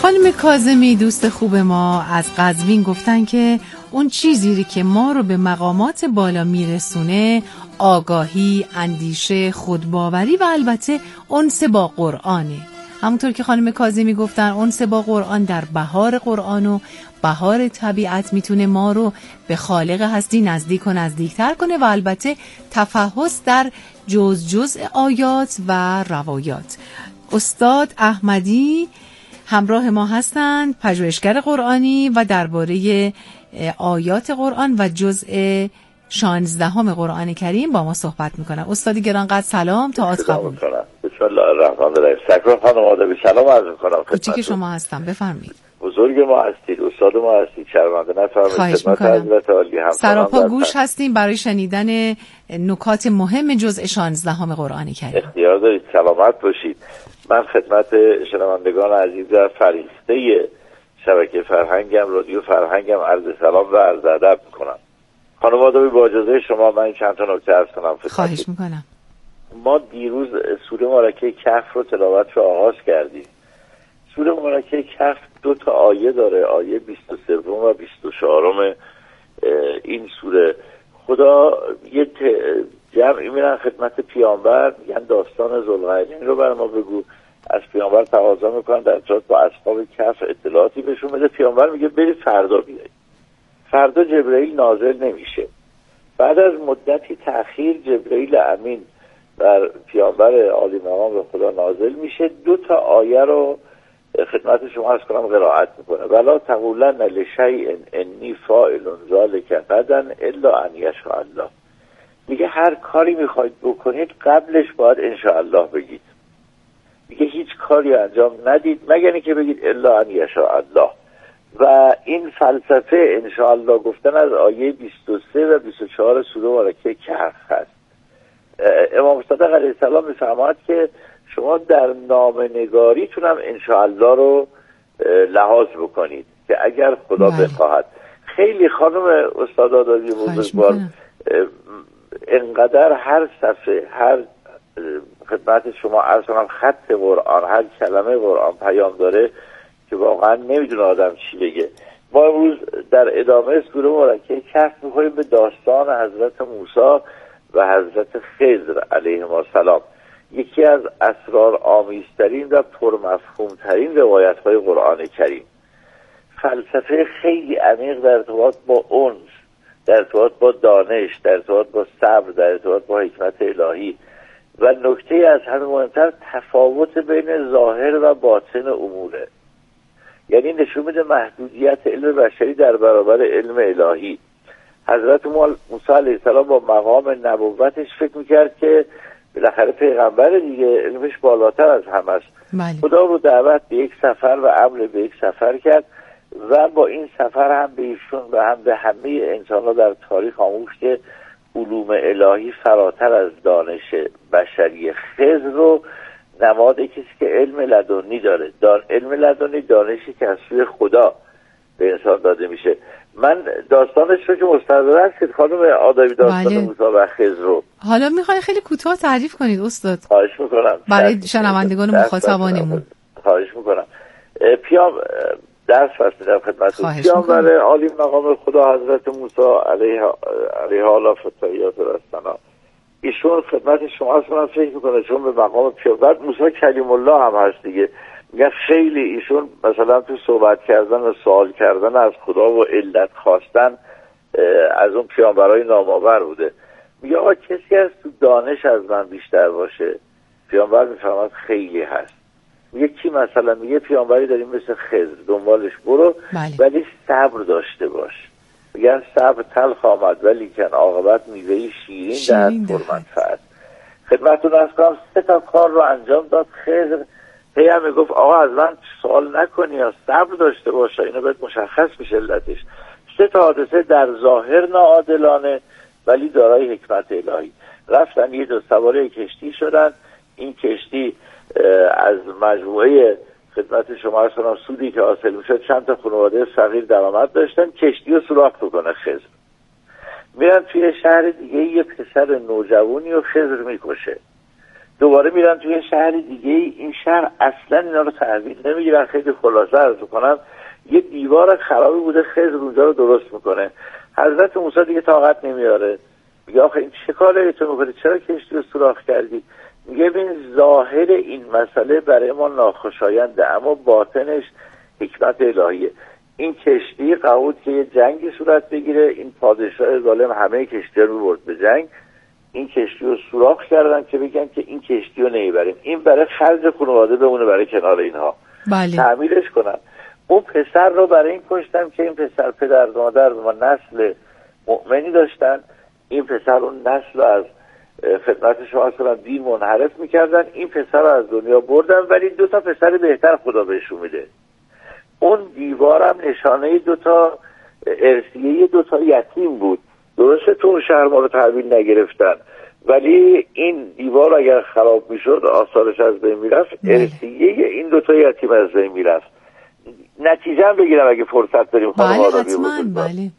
خانم کاظمی دوست خوب ما از قزوین گفتن که اون چیزی که ما رو به مقامات بالا میرسونه آگاهی، اندیشه، خودباوری و البته انس با قرآنه. همونطور که خانم کاظمی گفتن انس با قرآن در بهار قرآن و بهار طبیعت میتونه ما رو به خالق هستی نزدیک و نزدیکتر کنه و البته تفحص در جزء آیات و روایات. استاد احمدی همراه ما هستند، پژوهشگر قرآنی و درباره آیات قرآن و جزء 16 قرآن کریم با ما صحبت میکنن. استاد گرانقدر سلام، تا قبول. بسم الله الرحمن الرحیم. سکران خانم آدابی سلام عرض میکنم. کوچیک شما هستم، بفرمایید. بزرگ ما هستید، استاد ما هستید، شرمنده نفرمایید. خواهش میکنم. سراپا گوش هستیم برای شنیدن نکات مهم جزء 16 قرآن کریم. اختیار دارید، سلامت باشید. من خدمت شنوندگان عزیز فریسته شبکه فرهنگم، رادیو فرهنگم عرض سلام و عرض ادب میکنم. خانم آدابی با اجازه شما من چند تا نکته عرض کنم. خواهش میکنم. ما دیروز سوره مبارکه کهف رو تلاوت رو آغاز کردیم. سوره مبارکه کهف 2 آیه داره، آیه 23 و 24 این سوره. خدا یه جمعی میرن خدمت پیامبر، میگن داستان ذوالقرنین رو بر ما بگو. از پیامبر تقاضا میکنن در ارتباط با اصحاب کهف اطلاعاتی بهشون بده. پیامبر میگه برید فردا بیایید. فردا جبرئیل نازل نمیشه. بعد از مدتی تأخیر جبرئیل امین بر پیامبر عالی مقام به خدا نازل میشه. 2 آیه رو خدمت شما عرض کنم قرائت میکنه. ولا تقولن لشیء انی فاعل ذلک غدا الا ان یشاء الله. میگه هر کاری میخواید بکنید قبلش باید انشاءالله بگید. میگه هیچ کاری انجام ندید مگر اینکه بگید الا ان یشاء الله. و این فلسفه انشاءالله گفتن از آیه 23 و 24 سوره مبارکه کهف هست. امام صادق علیه السلام میفرماید که شما در نامه‌نگاریتون هم انشاءالله رو لحاظ بکنید که اگر خدا بخواهد. خیلی خانم استاد آدابی بزرگوار انقدر هر صفحه، هر خدمت شما عرض کنم خط قرآن، هر کلمه قرآن پیام داره که واقعا نمیدونه آدم چی بگه. ما امروز در ادامه سوره مبارکه کهف میخوریم به داستان حضرت موسی و حضرت خضر علیهم السلام. یکی از اسرارآمیزترین و پرمفهومترین روایت‌های قرآن کریم. فلسفه خیلی عمیق در ارتباط با انس، در ارتباط با دانش، در ارتباط با صبر، در ارتباط با حکمت الهی. و نکته از همه مهمتر تفاوت بین ظاهر و باطن اموره. یعنی نشون میده محدودیت علم بشری در برابر علم الهی. حضرت موسی علیه السلام با مقام نبوتش فکر میکرد که بالاخره پیغمبر دیگه، علمش بالاتر از همه است. خدا رو دعوت به یک سفر و امر به یک سفر کرد و با این سفر هم به ایشون و هم به همه انسان‌ها در تاریخ آموخت که علوم الهی فراتر از دانش بشری. خضر رو نماد کسی که علم لدنی داره. علم لدنی دانشی که از سوی خدا به انسان داده میشه. من داستانش رو که مستحضر هست که خانم آدابی داستان موسی و خضر رو حالا میخوای خیلی کوتاه تعریف کنید استاد؟ خواهش میکنم برای شنوندگان مخاطبانمون. خواهش میکنم. درس فرستادم خدمتتون. پیامبر عالی مقام خدا حضرت موسی علیه آلا فتحیات رستنا، ایشون خدمت شما هست. من فکر میکنه چون به مقام پیامبر موسی کلیم الله هم هست دیگه. میگن خیلی ایشون مثلا تو صحبت کردن و سوال کردن از خدا و علت خواستن از اون پیامبرای نامآور بوده. میگه آقا کسی هست تو دانش از من بیشتر باشه؟ پیامبر میفرماد خیلی هست. میگه کی مثلا؟ میگه پیامبری داریم مثل خضر، دنبالش برو ولی صبر داشته باش. میگن صبر تلخ آمد ولی کن عاقبت میوه‌ای شیرین دهد پرمنفعت. خدمتتون عرض کنم 3 کار رو انجام داد خضر. هی هم میگفت آقا از من سوال نکنی یا صبر داشته باشه، اینو باید مشخص میشه علتش. 3 حادثه در ظاهر ناعادلانه ولی دارای حکمت الهی. رفتن یه 2 سواره کشتی شدن. این کشتی از مجموعه خدمت شما عرض کنم سودی که حاصل میشد چند تا خانواده صغیر درآمد داشتن. کشتی رو سوراخ بکنه خضر. میرن توی شهر دیگه یه پسر نوجوانی رو خضر میکشه. دوباره میرن توی شهر دیگه، این شهر اصلا اینا رو تحویل نمیگیرن. خیلی خلاصه عرض کنم، یه دیوار خرابی بوده، خضر اونجا رو درست میکنه. حضرت موسی دیگه طاقت نمیاره، میگه آخه این چه کاری تو میکنی، چرا کشتی رو سوراخ کردی؟ میگه ببین ظاهر این مسئله برای ما ناخوشاینده، اما باطنش حکمت الهیه. این کشتی قبول که یه جنگی صورت بگیره، این پادشاه ظالم همه کشتی رو برد به جنگ، این کشتی رو سوراخ کردن که بگن که این کشتی رو نمیبریم، این برای خرج خانواده بمونه برای کنار اینها. بله. تعمیرش کنن. اون پسر رو برای این کشتن که این پسر پدر مادر و نسل مؤمنی داشتن، این پسر اون نسل رو از خدمت شما کنم دین منحرف میکردن، این پسر رو از دنیا بردن، ولی 2 تا پسر بهتر خدا بهشون میده. اون دیوارم نشانه 2 تا ارثیه 2 تا یتیم بود. درسته تو اون شهر ما رو تحویل نگرفتن، ولی این دیوار اگر خراب میشد آثارش از بین میرفت، ارثیه این 2 تا یتیم از بین میرفت. نتیجه هم بگیرم اگه فرصت داریم. بله حتما. بله.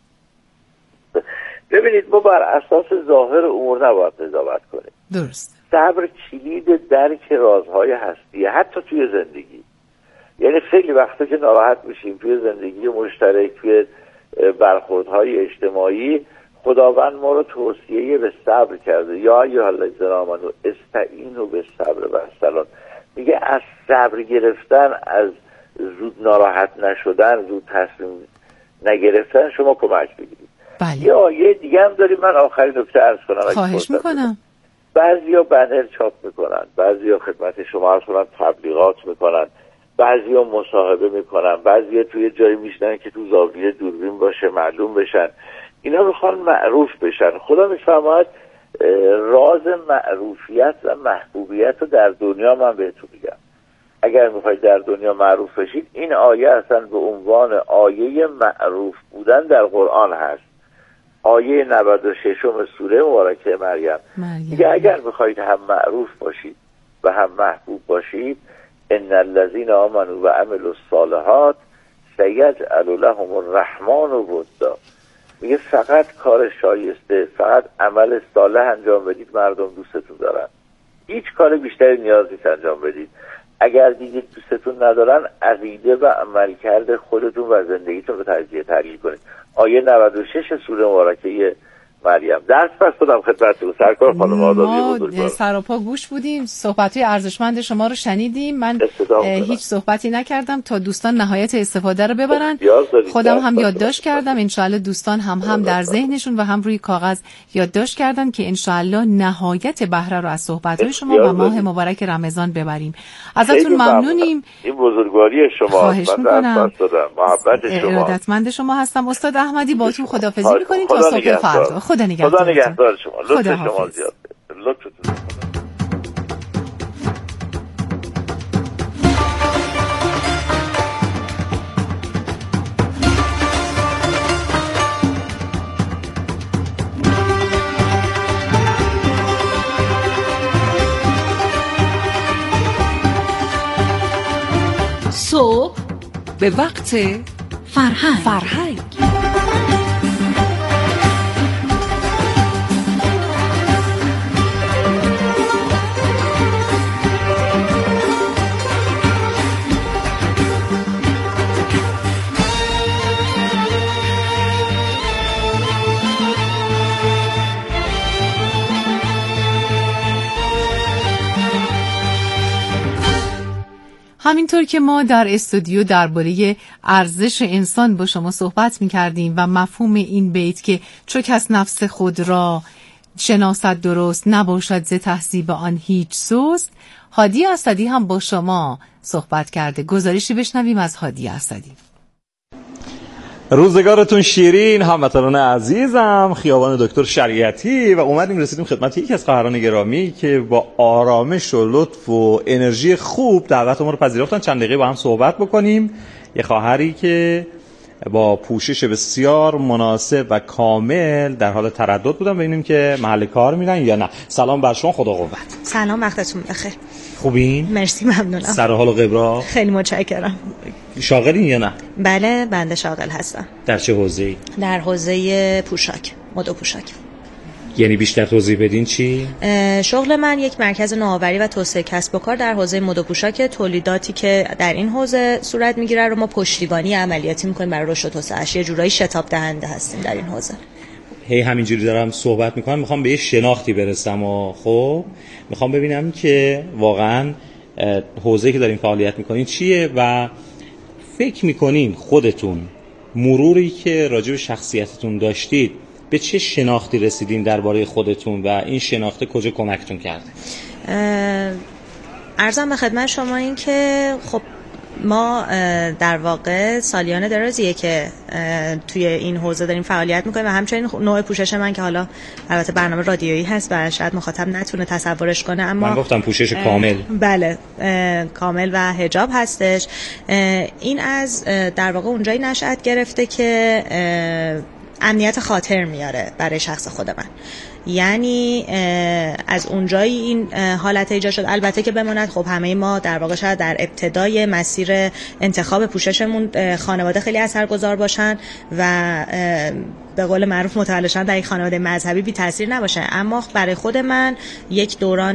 ببینید ما بر اساس ظاهر امور نباید قضاوت کنیم. درست. صبر کلید درک رازهای هستیه، حتی توی زندگی. یعنی خیلی وقتا که ناراحت میشیم توی زندگی مشترک، توی برخوردهای اجتماعی، خداوند ما رو توصیه به صبر کرده. یا ایها الذین آمنوا استعینوا بالصبر والصلاة. میگه از صبر گرفتن، از زود ناراحت نشدن، زود تصمیم نگرفتن شما کمک بگیرید. بله. یه آیه دیگه هم داریم، من آخرین نکته عرض کنم. خواهش میکنم. بعضیا بنر چاپ میکنن، بعضیا خدمت شما عرض کنن تبلیغات میکنن، بعضیا مصاحبه میکنن، بعضیا توی جایی میشنن که تو زاویه دوربین باشه معلوم بشن. اینا میخوان معروف بشن. خدا میفرماید راز معروفیت و محبوبیت رو در دنیا من بهتون میگم. اگر میخواید در دنیا معروف بشید، این آیه اصلا به عنوان آیه معروف بودن در قرآن هست. آیه 96 سوره مبارکه مریم میگه اگر میخواید هم معروف باشید و هم محبوب باشید، ان الذين آمنوا و عملوا الصالحات سیجعل لهم الرحمن ودا. میگه فقط کار شایسته، فقط عمل صالح انجام بدید، مردم دوستتون دارن. هیچ کار بیشتری نیاز نیست انجام بدید. اگر دیدید دوستتون ندارن، عقیده و عملکرد خودتون و زندگیتون رو تجزیه تحلیل کنید. آیه 96 سوره مبارکه مریم. درس پس دادم خدمتتون سرکار خانم آدابی بزرگوار. سراپا گوش بودیم، صحبت‌های ارزشمند شما رو شنیدیم. من هیچ صحبتی نکردم تا دوستان نهایت استفاده رو ببرن. خودم هم یادداشت کردم، انشالله دوستان هم در ذهنشون و هم روی کاغذ یادداشت کردن که انشالله نهایت بهره رو از صحبت‌های شما و ماه مبارک رمضان ببریم. ازتون ممنونیم. این بزرگواری شما. خواهش می‌کنم. محبت شما. ارادتمند شما هستم. استاد احمدی با تو خداحافظی می‌کنیم تا صبح فردا. خدا نگهدار شما. لطف شما زیاد. لطفتون. صبح به وقت فرهنگ. همینطور که ما در استودیو درباره ارزش انسان با شما صحبت می‌کردیم و مفهوم این بیت که چو کس نفس خود را شناسد درست، نباشد ز تهذیب آن هیچ سست، هادی اسدی هم با شما صحبت کرده. گزارشی بشنویم از هادی اسدی. روزگارتون شیرین هموطنان عزیزم، خیابان دکتر شریعتی و اومدیم رسیدیم خدمت یکی از خواهران گرامی که با آرامش و لطف و انرژی خوب دعوت ما رو پذیرفتن چند دقیقه با هم صحبت بکنیم. یه خواهری که با پوشش بسیار مناسب و کامل در حال تردد بودن ببینیم که محل کار میرن یا نه. سلام بر شما، خدا قوت. سلام، وقتتون بخیر. خوبین؟ مرسی، ممنونم. سر حال و قبرا؟ خیلی متشکرم. شاغلین یا نه؟ بله، بنده شاغل هستم. در چه حوزه‌ای؟ در حوزه پوشاک، مد و پوشاک. یعنی بیشتر توضیح بدین چی؟ شغل من یک مرکز نوآوری و توسعه کسب و کار در حوزه مد و پوشاک، تولیداتی که در این حوزه صورت میگیره رو ما پشتیبانی عملیاتی میکنیم برای رشد و توسعه‌اش. یه جورایی شتاب دهنده هستیم در این حوزه. همینجوری دارم صحبت میکنم، میخوام به یه شناختی برسم و خب میخوام ببینم که واقعا حوزه‌ای که دارین فعالیت میکنین چیه و فکر میکنین خودتون مروری که راجع به شخصیتتون داشتید به چه شناختی رسیدین درباره خودتون و این شناخت کجا کمکتون کرده؟ عرضم به خدمت شما این که خب ما در واقع سالیان درازیه که توی این حوزه داریم فعالیت میکنیم و همچنین نوع پوشش من که حالا البته برنامه رادیویی هست و شاید مخاطب نتونه تصورش کنه، اما من گفتم پوشش کامل. بله، کامل و حجاب هستش. این از در واقع اونجایی نشأت گرفته که امنیت خاطر میاره برای شخص خود من. یعنی از اونجایی این حالت ایجاد شد. البته که بماند خب همه ما در واقع شاید در ابتدای مسیر انتخاب پوششمون خانواده خیلی اثرگذار باشن و به قول معروف متولد شدن در یک خانواده مذهبی بی تاثیر نباشه، اما برای خود من یک دوران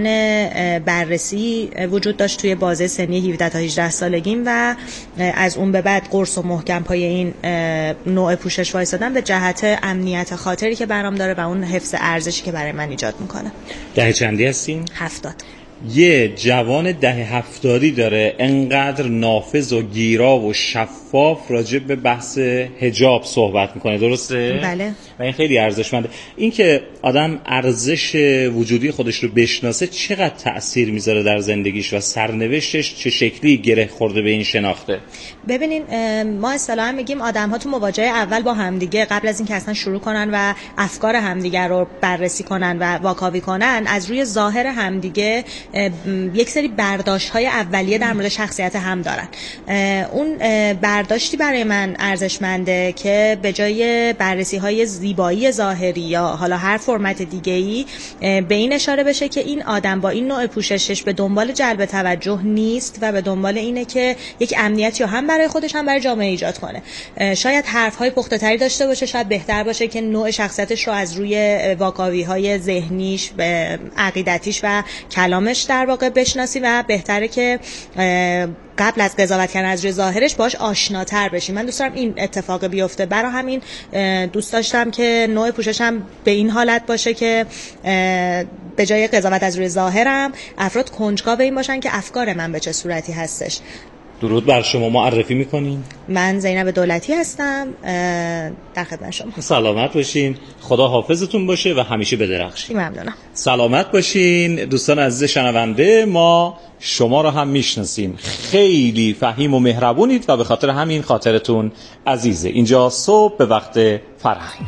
بررسی وجود داشت توی بازه سنی 17 تا 18 سالگیم و از اون به بعد قرص و محکم پای این نوع پوشش وایسادم به جهت امنیت خاطری که برام داره و اون حفظ ارزشی که برای من ایجاد میکنه. دهه چندی هستین؟ 70. یه جوان دهه 70 داره انقدر نافذ و گیرا و شفاف راجع به بحث حجاب صحبت میکنه، درسته؟ بله. و این خیلی ارزشمنده. این که آدم ارزش وجودی خودش رو بشناسه چقدر تأثیر میذاره در زندگیش و سرنوشتش چه شکلی گره خورده به این شناخته؟ ببینین ما اصطلاحاً میگیم آدم‌ها تو مواجهه اول با همدیگه قبل از اینکه اصلا شروع کنن و افکار همدیگه رو بررسی کنن و واکاوی کنن، از روی ظاهر همدیگه یک سری برداشت‌های اولیه در مورد شخصیت هم دارن. اون برداشتی برای من ارزشمنده که به جای بررسی‌های زیبایی ظاهری یا حالا هر فرمت دیگه‌ای به این اشاره بشه که این آدم با این نوع پوششش به دنبال جلب توجه نیست و به دنبال اینه که یک امنیتی هم برای خودش هم برای جامعه ایجاد کنه. شاید حرف‌های پخته‌تری داشته باشه، شاید بهتر باشه که نوع شخصیتش رو از روی واکاوی‌های ذهنیش، عقیدتیش و کلامش در واقع بشناسی و بهتره که قبل از قضاوت کردن از روی ظاهرش باش آشناتر بشیم. من دوست دارم این اتفاق بیفته، برای همین دوست داشتم که نوع پوششم به این حالت باشه که به جای قضاوت از روی ظاهرم افراد کنجکاو این باشن که افکار من به چه صورتی هستش. درود بر شما، معرفی میکنین؟ من زینب دولتی هستم، در خدمت شما. سلامت باشین، خدا حافظتون باشه و همیشه بدرخشین. ممنونم. سلامت باشین دوستان عزیز شنونده. ما شما رو هم میشناسیم، خیلی فهیم و مهربونید و به خاطر همین خاطرتون عزیزه. اینجا صبح به وقت فرهنگ.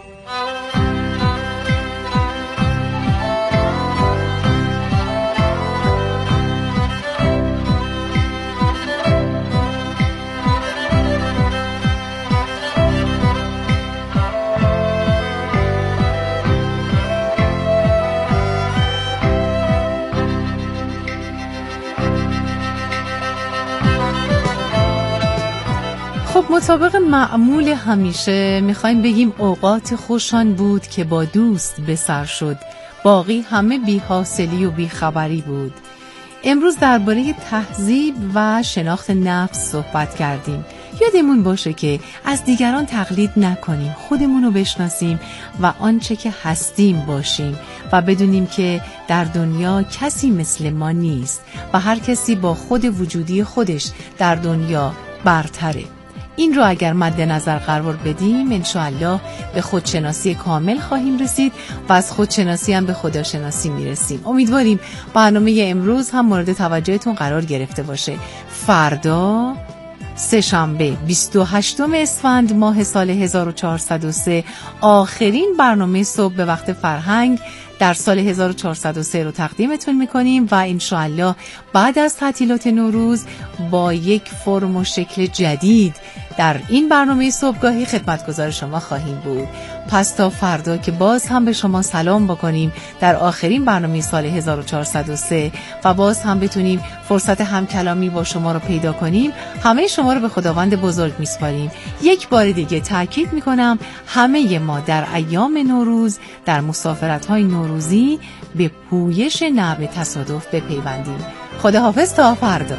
خب مطابق معمول همیشه میخوایم بگیم اوقات خوشان بود که با دوست به سر شد، باقی همه بی‌حاصلی و بیخبری بود. امروز درباره تهذیب و شناخت نفس صحبت کردیم. یادمون باشه که از دیگران تقلید نکنیم، خودمون رو بشناسیم و آنچه که هستیم باشیم و بدونیم که در دنیا کسی مثل ما نیست و هر کسی با خود وجودی خودش در دنیا برتره. این رو اگر مد نظر قرار بدیم انشاءالله به خودشناسی کامل خواهیم رسید و از خودشناسی هم به خداشناسی میرسیم. امیدواریم برنامه امروز هم مورد توجهتون قرار گرفته باشه. فردا سه‌شنبه 28 اسفند ماه سال 1403 آخرین برنامه صبح به وقت فرهنگ در سال 1403 رو تقدیمتون میکنیم و انشاءالله بعد از تعطیلات نوروز با یک فرم و شکل جدید در این برنامه صبحگاهی خدمتگزار شما خواهیم بود. پس تا فردا که باز هم به شما سلام بکنیم در آخرین برنامه سال 1403 و باز هم بتونیم فرصت همکلامی با شما رو پیدا کنیم، همه شما رو به خداوند بزرگ میسپاریم. یک بار دیگه تاکید میکنم همه ما در ایام نوروز در مسافرت‌های نوروزی به پویش نه به تصادف بپیوندیم. خداحافظ تا فردا.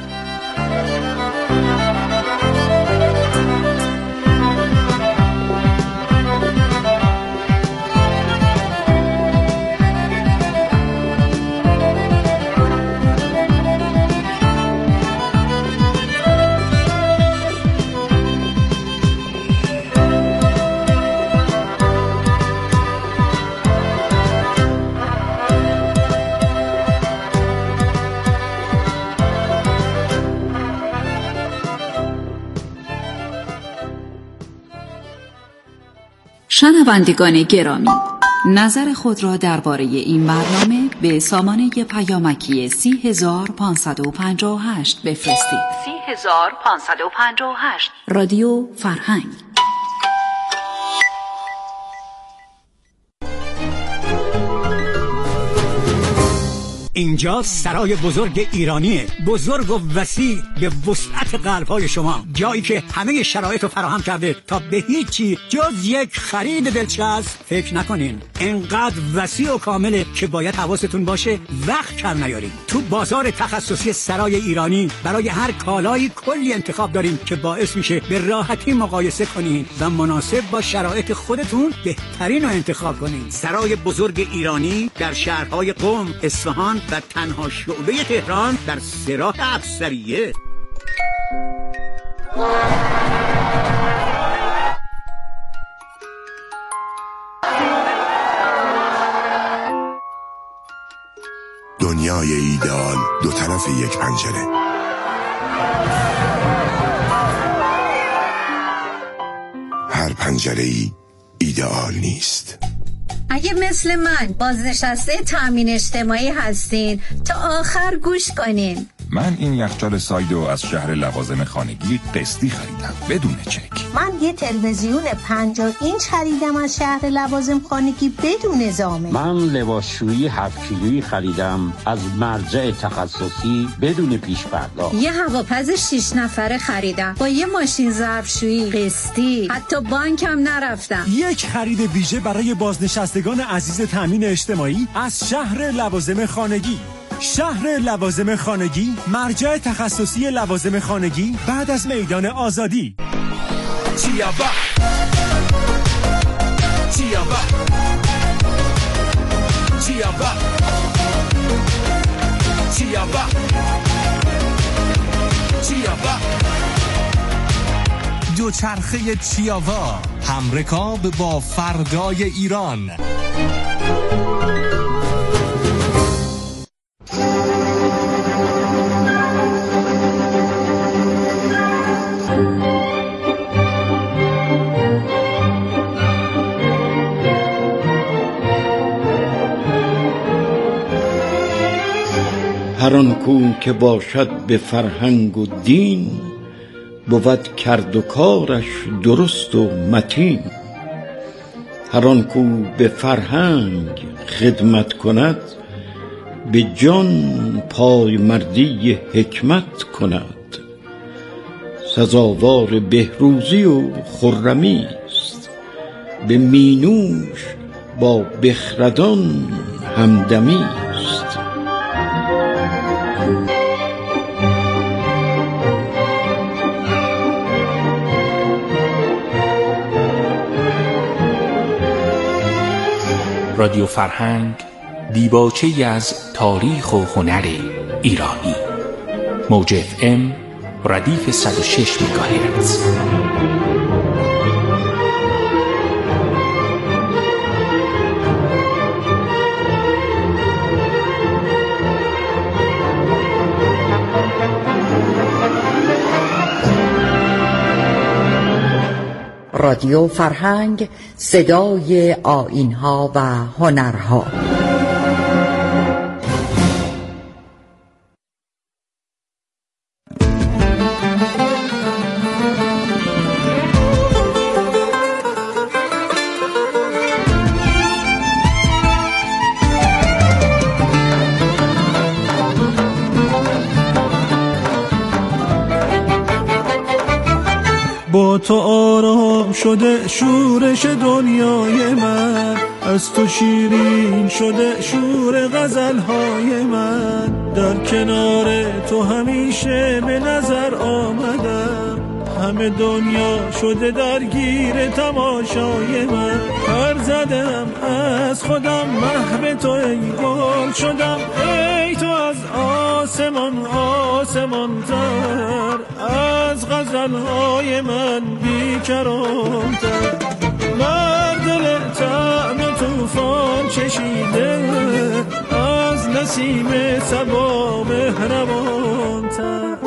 شنوندگان گرامی، نظر خود را درباره این برنامه به سامانه پیامکی 30558 بفرستید. 30558 رادیو فرهنگ. اینجا سرای بزرگ ایرانیه، بزرگ و وسیع به وسعت قلب‌های شما، جایی که همه شرایط رو فراهم کرده تا به هیچی جز یک خرید دلچسب فکر نکنین. انقدر وسیع و کامله که باید حواستون باشه وقت کم نیارین. تو بازار تخصصی سرای ایرانی برای هر کالایی کلی انتخاب داریم که باعث میشه به راحتی مقایسه کنین و مناسب با شرایط خودتون بهترین رو انتخاب کنین. سرای بزرگ ایرانی در شهرهای قم، اصفهان و تنها شعبه تهران در سراح افسریه. دنیای ایدئال دو طرف یک پنجره. هر پنجره‌ای ایدئال نیست. اگه مثل من بازنشسته تامین اجتماعی هستین تا آخر گوش کنین. من این یخچال سایدو از شهر لوازم خانگی قسطی خریدم بدون چک. من یه تلویزیون 50 اینچ خریدم از شهر لوازم خانگی بدون ضامن. من لباسشویی 7 کیلویی خریدم از مرجع تخصصی بدون پیش پرداخت. یه هواپز 6 نفره خریدم با یه ماشین ظرفشویی قسطی، حتی بانکم نرفتم. یک خرید ویژه برای بازنشستگان عزیز تامین اجتماعی از شهر لوازم خانگی. شهر لوازم خانگی، مرجع تخصصی لوازم خانگی بعد از میدان آزادی. چیابا چیابا چیابا چیابا چیابا دوچرخه چیاوا، همرکاب با فردای ایران. هر آن کو که باشد به فرهنگ و دین، بود کرد و کارش درست و متین. هر آن کو به فرهنگ خدمت کند، به جان پای مردی حکمت کند. سزاوار بهروزی و خرمی است، به مینوش با بخردان همدمی است. رادیو فرهنگ، دیباچه‌ای از تاریخ و هنر ایرانی. موج FM ردیف 106 مگاهرتز. رادیو فرهنگ، صدای آیین‌ها و هنرها. با تو آرام شده شورش دنیای من، از تو شیرین شده شور غزلهای من، در کنار تو همیشه به نظر آمدم، همه دنیا شده درگیر تماشای من، پر زدم از خودم محو تو ای گل شدم، ای تو از آسمان آسمان تر، از غزلهای من بیکران تر، مردل طعم توفان چشیده، از نسیم صبا مهربان تر.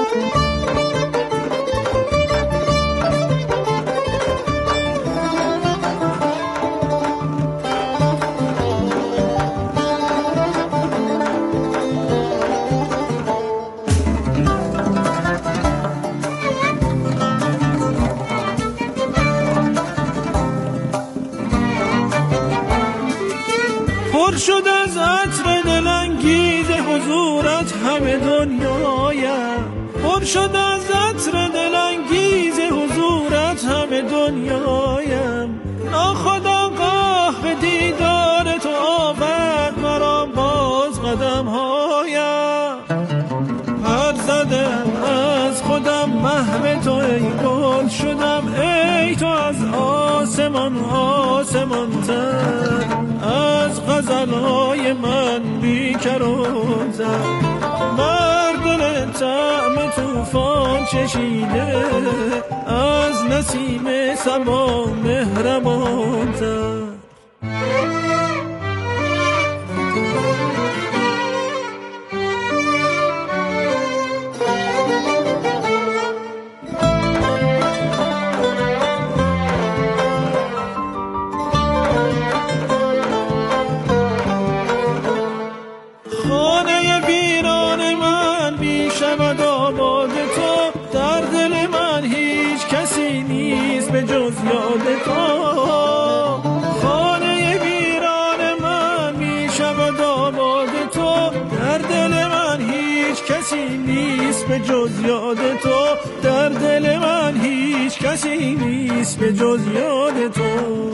شد از عطر دلانگیز حضورت همه دنیایم، پر شد از عطر دلانگیز حضورت همه دنیایم، ناخودآگاه به دیدار تو آورد مرا باز قدمهایم، پر زدم از خودم محو تو ای گل شدم، ای تو از آسمان آسمان تر، از غزلهای من بیکران تر، مردل طعم توفان چشیده، از نسیم صبا مهربان تر. خانه ویران من می شود آباد تو، در دل من هیچ کسی نیست به جز یاد تو، در دل من هیچ کسی نیست به جز یاد تو.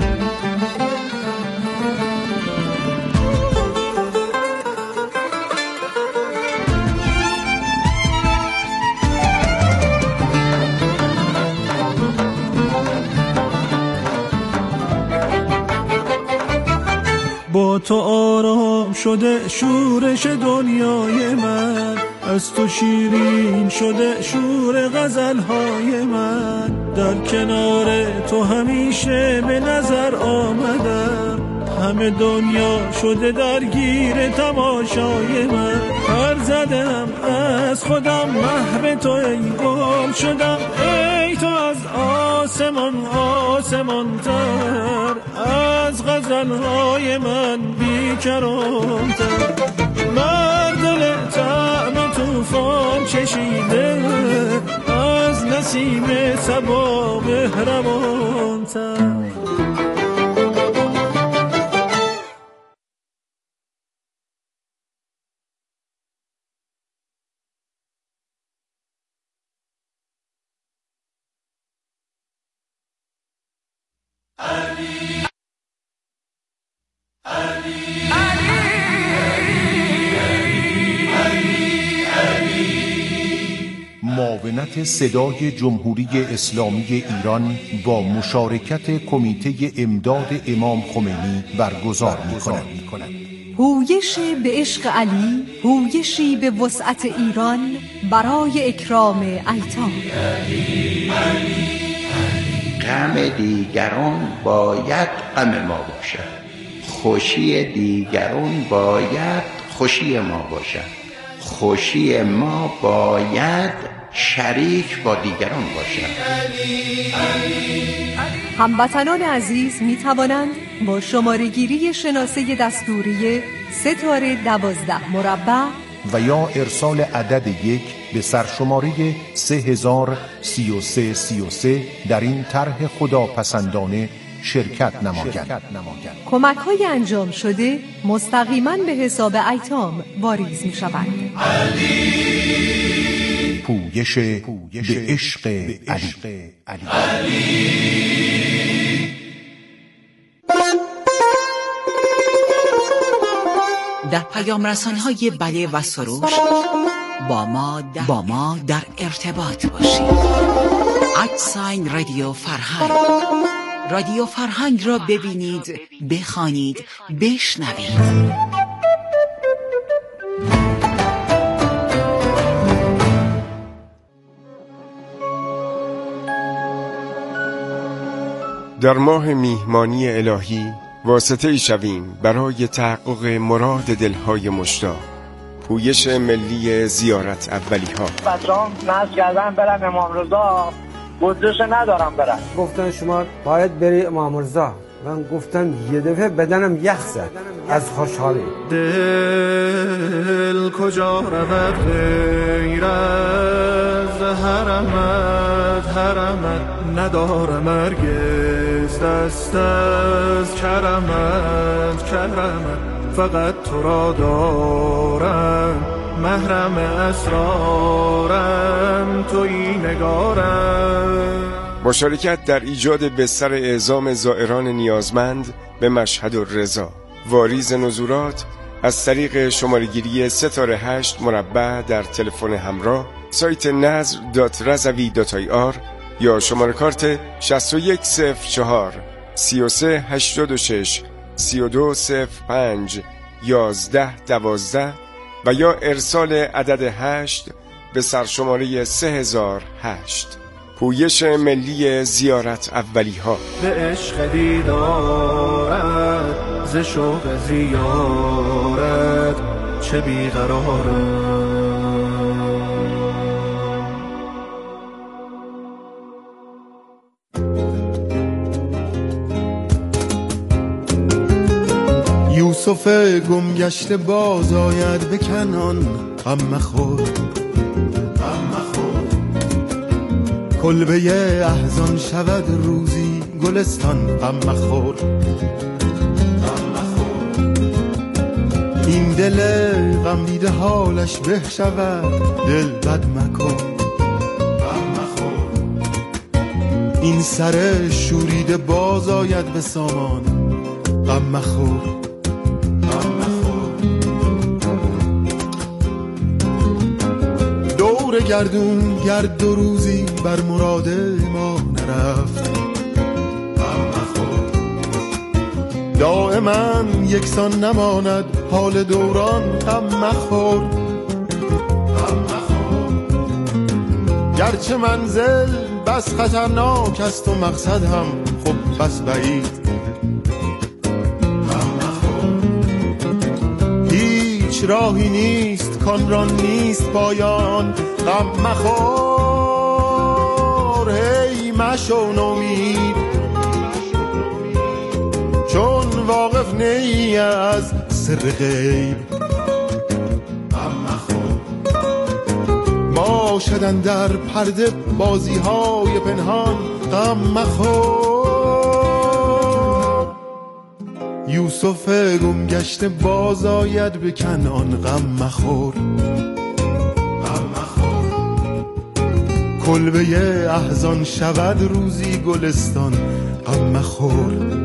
با تو آرام شده شورش دنیای من، از تو شیرین شده شور غزلهای من، در کنار تو همیشه به نظر آمدم، همه دنیا شده درگیر تماشای من، پر زدم از خودم محو تو ای گل شدم، ای تو از آسمان آسمان تر، از غزلهای من بیکران تر، مردل طعم توفان چشیده، از نسیم صبا مهربان تر. معاونت صدای جمهوری اسلامی ایران با مشارکت کمیته امداد امام خمینی برگزار می‌کند. هویش به عشق علی، هویشی به وسعت ایران برای اکرام ایتام. غم دیگران باید غم ما باشد، خوشی دیگران باید خوشی ما باشد، خوشی ما باید شریک با دیگران باشد. هموطنان عزیز می توانند با شماره گیری شناسه دستوری 3-12 مربع و یا ارسال عدد 1 به سرشماره 303333 در این طرح خداپسندانه شرکت نمایند. کمک های انجام شده مستقیما به حساب ایتام واریز می شوند. پویش به عشق علی. در پیام رسان‌های بله و سروش با ما در ارتباط باشید. @رادیو فرهنگ. رادیو فرهنگ را ببینید، بخوانید، بشنوید. در ماه میهمانی الهی واسطه ای شویم برای تحقق مراد دلهای مشتاق. پویش ملی زیارت اولی ها. بچه‌ام ناز کردن برم امام رضا، بودجه‌ش ندارم برم. گفتن شما باید بری امام رضا. من گفتم یه دفعه بدنم یخ زد از خوشحالی. دل کجا رود غیر از حرمت ندارم هرگز دست از کرمت فقط تو را دارم محرم اسرارم تویی نگارم. مشارکت در ایجاد بستر اعزام زائران نیازمند به مشهد الرضا. واریز نزولات از طریق شماره‌گیری 3-8 در تلفن همراه، سایت nazr.razavi.ir یا شماره کارت 6104 3386 3205 1112 و یا ارسال عدد 8 به سرشماره 3008. پویش ملی زیارت اولی ها. به عشق دیدارت ز شوق زیارت چه بیقرارم. یوسف گم گشته باز آید به کنعان، غم مخور کلبه احزان شود روزی گلستان، غم مخور این دل غم دیده حالش به شود، دل بد مکن غم مخور این سر شوریده باز آید به سامان، غم مخور دور گردون گرد دو روزی بر مراد ما نرفت، غم مخور دائما یکسان نماند حال دوران، غم مخور گرچه منزل بس خطرناک است و مقصد هم خب بس بعید، هیچ راهی نیست کان را نیست پایان، غم مخور هی مشو نومید چون واقف نی از سر غیب، غم مخور باشدن در پرده بازی های پنهان، غم مخور یوسف گم گشته باز آید به کنعان، غم مخور کلبه احزان شود روزی گلستان، غم مخور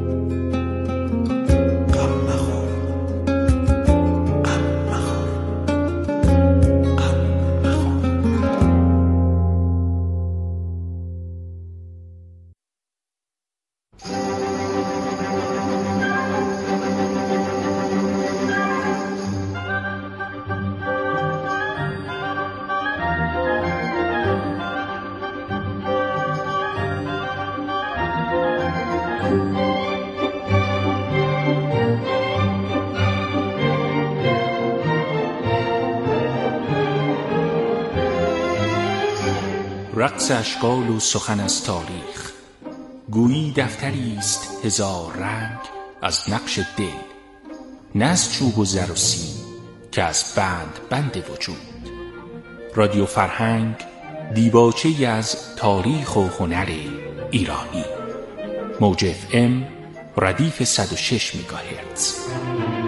رقص اشکال و سخن از تاریخ، گویی دفتری است هزار رنگ از نقش دل، نه از چوب و زر و سیم که از بند وجود. رادیو فرهنگ دیباچه‌ای از تاریخ و هنر ایرانی. موج FM ردیف 106 مگاهرتز.